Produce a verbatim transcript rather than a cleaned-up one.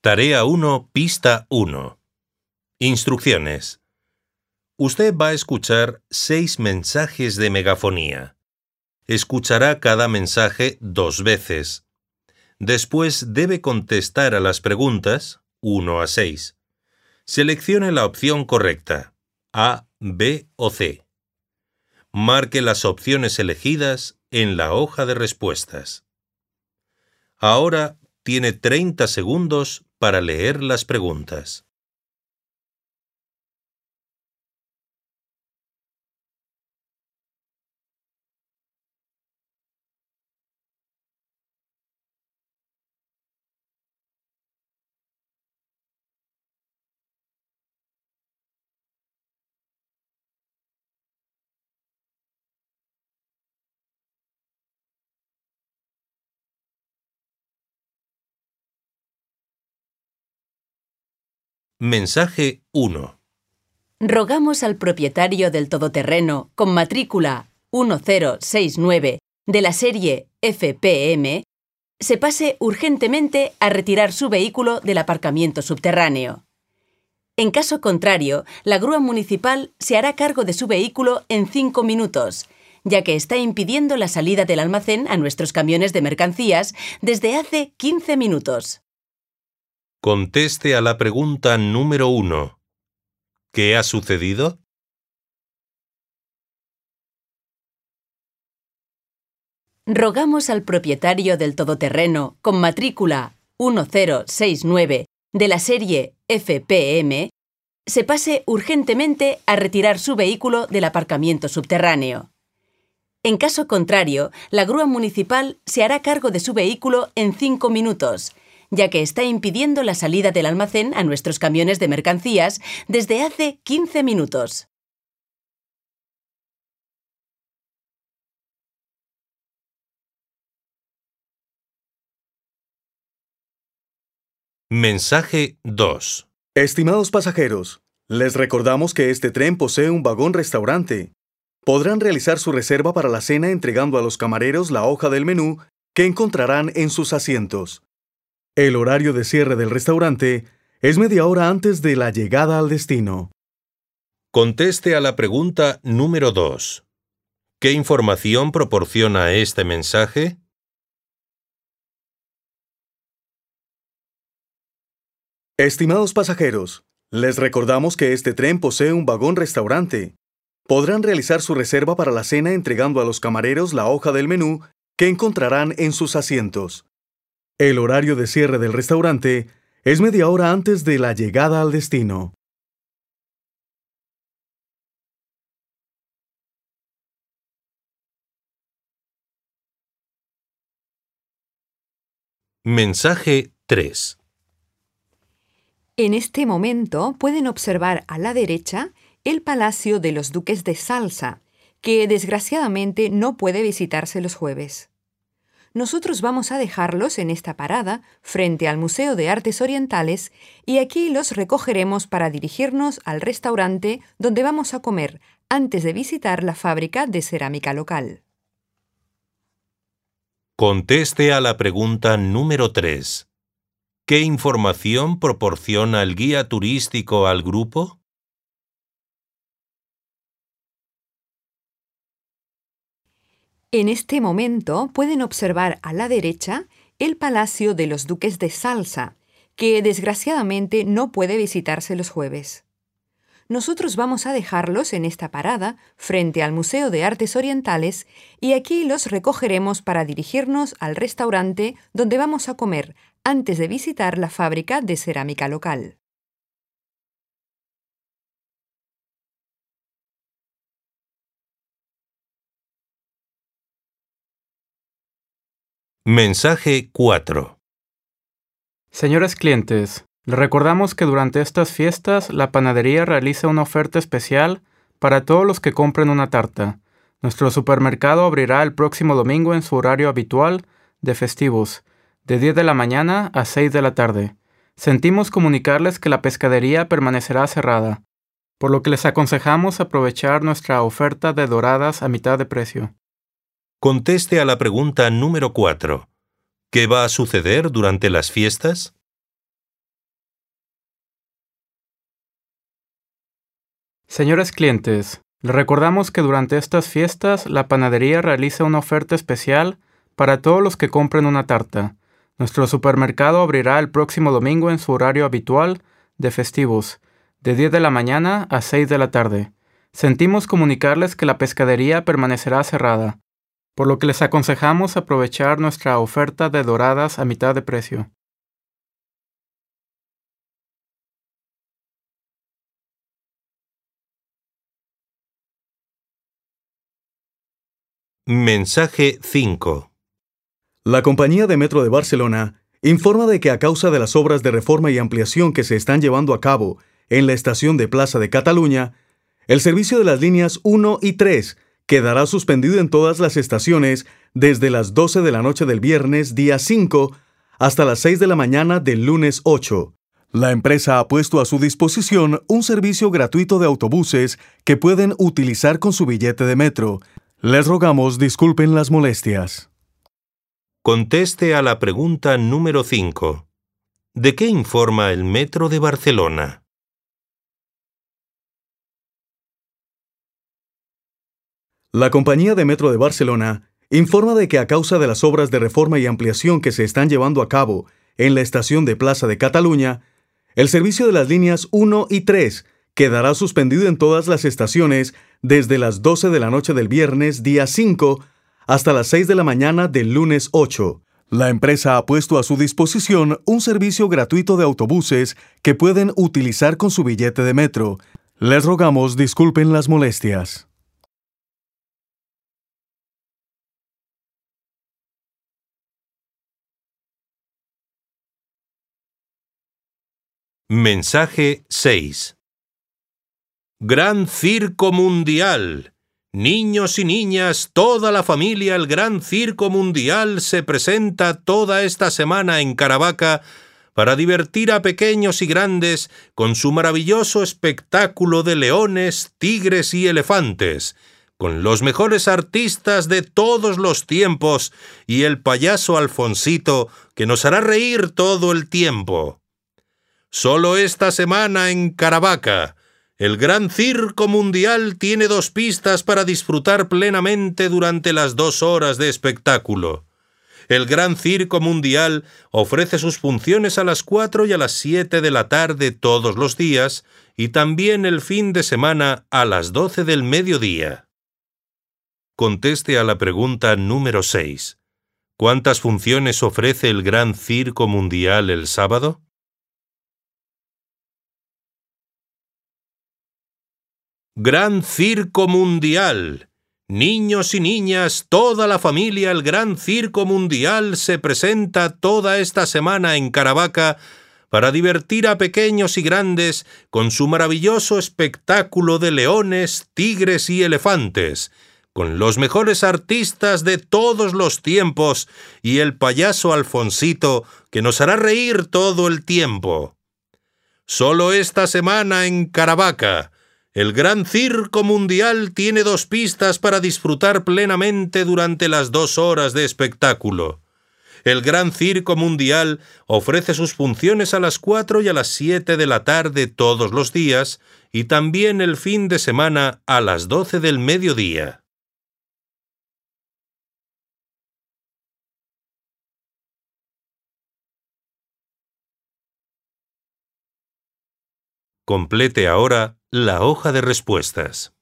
Tarea uno, pista uno. Instrucciones. Usted va a escuchar seis mensajes de megafonía. Escuchará cada mensaje dos veces. Después debe contestar a las preguntas uno a seis. Seleccione la opción correcta, A, B o C. Marque las opciones elegidas en la hoja de respuestas. Ahora tiene treinta segundos para leer las preguntas. Mensaje uno. Rogamos al propietario del todoterreno con matrícula uno cero seis nueve de la serie F P M se pase urgentemente a retirar su vehículo del aparcamiento subterráneo. En caso contrario, la grúa municipal se hará cargo de su vehículo en cinco minutos, ya que está impidiendo la salida del almacén a nuestros camiones de mercancías desde hace quince minutos. Conteste a la pregunta número uno. ¿Qué ha sucedido? Rogamos al propietario del todoterreno con matrícula uno cero seis nueve de la serie F P M se pase urgentemente a retirar su vehículo del aparcamiento subterráneo. En caso contrario, la grúa municipal se hará cargo de su vehículo en cinco minutos, ya que está impidiendo la salida del almacén a nuestros camiones de mercancías desde hace quince minutos. Mensaje dos. Estimados pasajeros, les recordamos que este tren posee un vagón-restaurante. Podrán realizar su reserva para la cena entregando a los camareros la hoja del menú que encontrarán en sus asientos. El horario de cierre del restaurante es media hora antes de la llegada al destino. Conteste a la pregunta número dos. ¿Qué información proporciona este mensaje? Estimados pasajeros, les recordamos que este tren posee un vagón-restaurante. Podrán realizar su reserva para la cena entregando a los camareros la hoja del menú que encontrarán en sus asientos. El horario de cierre del restaurante es media hora antes de la llegada al destino. Mensaje tres. En este momento pueden observar a la derecha el Palacio de los Duques de Salsa, que desgraciadamente no puede visitarse los jueves. Nosotros vamos a dejarlos en esta parada frente al Museo de Artes Orientales y aquí los recogeremos para dirigirnos al restaurante donde vamos a comer antes de visitar la fábrica de cerámica local. Conteste a la pregunta número tres. ¿Qué información proporciona el guía turístico al grupo? En este momento pueden observar a la derecha el Palacio de los Duques de Salsa, que desgraciadamente no puede visitarse los jueves. Nosotros vamos a dejarlos en esta parada frente al Museo de Artes Orientales y aquí los recogeremos para dirigirnos al restaurante donde vamos a comer antes de visitar la fábrica de cerámica local. Mensaje cuatro. Señores clientes, les recordamos que durante estas fiestas la panadería realiza una oferta especial para todos los que compren una tarta. Nuestro supermercado abrirá el próximo domingo en su horario habitual de festivos, de diez de la mañana a seis de la tarde. Sentimos comunicarles que la pescadería permanecerá cerrada, por lo que les aconsejamos aprovechar nuestra oferta de doradas a mitad de precio. Conteste a la pregunta número cuatro. ¿Qué va a suceder durante las fiestas? Señores clientes, les recordamos que durante estas fiestas la panadería realiza una oferta especial para todos los que compren una tarta. Nuestro supermercado abrirá el próximo domingo en su horario habitual de festivos, de diez de la mañana a seis de la tarde. Sentimos comunicarles que la pescadería permanecerá cerrada, por lo que les aconsejamos aprovechar nuestra oferta de doradas a mitad de precio. Mensaje cinco. La compañía de Metro de Barcelona informa de que a causa de las obras de reforma y ampliación que se están llevando a cabo en la estación de Plaza de Cataluña, el servicio de las líneas uno y tres quedará suspendido en todas las estaciones desde las doce de la noche del viernes día cinco hasta las seis de la mañana del lunes ocho. La empresa ha puesto a su disposición un servicio gratuito de autobuses que pueden utilizar con su billete de metro. Les rogamos disculpen las molestias. Conteste a la pregunta número cinco. ¿De qué informa el Metro de Barcelona? La compañía de Metro de Barcelona informa de que a causa de las obras de reforma y ampliación que se están llevando a cabo en la estación de Plaza de Cataluña, el servicio de las líneas uno y tres quedará suspendido en todas las estaciones desde las doce de la noche del viernes día cinco hasta las seis de la mañana del lunes ocho. La empresa ha puesto a su disposición un servicio gratuito de autobuses que pueden utilizar con su billete de metro. Les rogamos disculpen las molestias. Mensaje seis. Gran Circo Mundial. Niños y niñas, toda la familia, el Gran Circo Mundial se presenta toda esta semana en Caravaca para divertir a pequeños y grandes con su maravilloso espectáculo de leones, tigres y elefantes, con los mejores artistas de todos los tiempos y el payaso Alfonsito, que nos hará reír todo el tiempo. Solo esta semana en Caravaca, el Gran Circo Mundial tiene dos pistas para disfrutar plenamente durante las dos horas de espectáculo. El Gran Circo Mundial ofrece sus funciones a las cuatro y a las siete de la tarde todos los días y también el fin de semana a las doce del mediodía. Conteste a la pregunta número seis. ¿Cuántas funciones ofrece el Gran Circo Mundial el sábado? Gran Circo Mundial. Niños y niñas, toda la familia, el Gran Circo Mundial se presenta toda esta semana en Caravaca para divertir a pequeños y grandes con su maravilloso espectáculo de leones, tigres y elefantes, con los mejores artistas de todos los tiempos y el payaso Alfonsito, que nos hará reír todo el tiempo. Solo esta semana en Caravaca, el Gran Circo Mundial tiene dos pistas para disfrutar plenamente durante las dos horas de espectáculo. El Gran Circo Mundial ofrece sus funciones a las cuatro y a las siete de la tarde todos los días y también el fin de semana a las doce del mediodía. Complete ahora la hoja de respuestas.